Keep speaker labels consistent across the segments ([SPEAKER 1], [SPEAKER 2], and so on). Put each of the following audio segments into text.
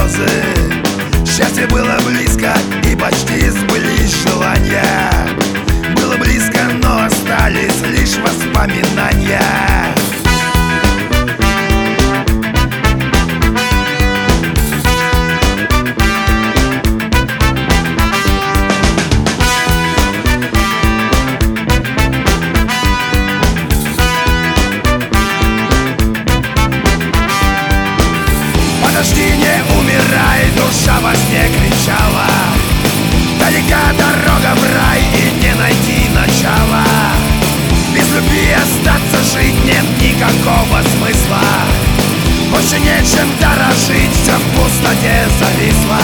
[SPEAKER 1] слезы. Счастье было близко и почти сбылись желания. Было близко, но остались лишь воспоминания. Подожди, не умирай, душа во сне кричала. Далека дорога в рай и не найти начала. Без любви остаться жить нет никакого смысла. Больше нечем дорожить, все в пустоте зависло.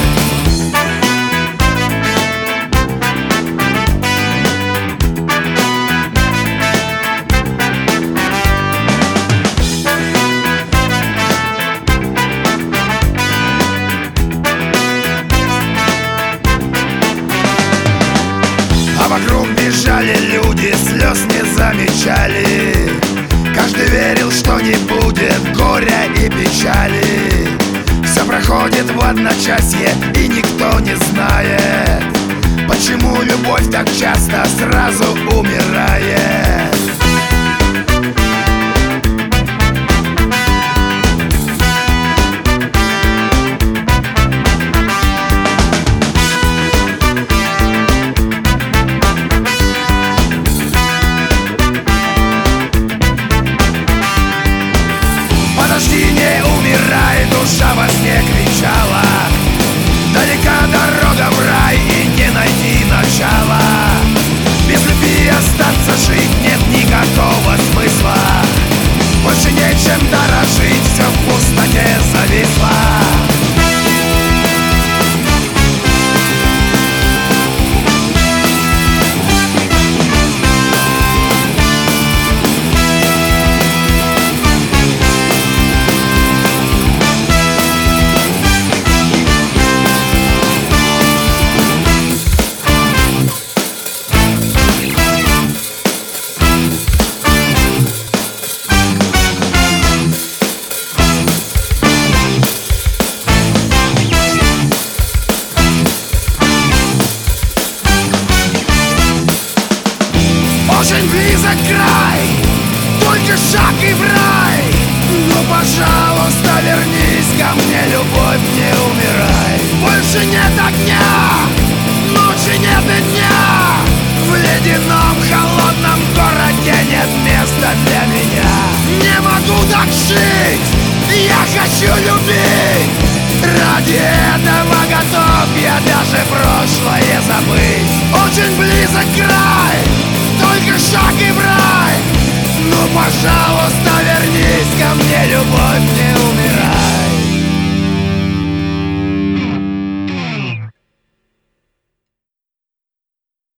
[SPEAKER 1] А вокруг бежали люди, слез не замечали. Каждый верил, что не будет горя и печали. Все проходит в одночасье, и никто не знает, почему любовь так часто сразу умирает. Подожди, не умирай, душа во сне кричала. Далека дорога в рай и не найти начала. Без любви остаться жить нет никакого смысла. Больше нечем дорожить, все в пустоте зависло. Очень близок край, только шаг и в рай. Ну, пожалуйста, вернись ко мне, любовь, не умирай. Больше нет огня, ночи нет и дня. В ледяном холодном городе нет места для меня. Не могу так жить, я хочу любить. Ради этого готов я даже прошлое забыть. Очень близок край, только шаг и в рай. Ну, пожалуйста,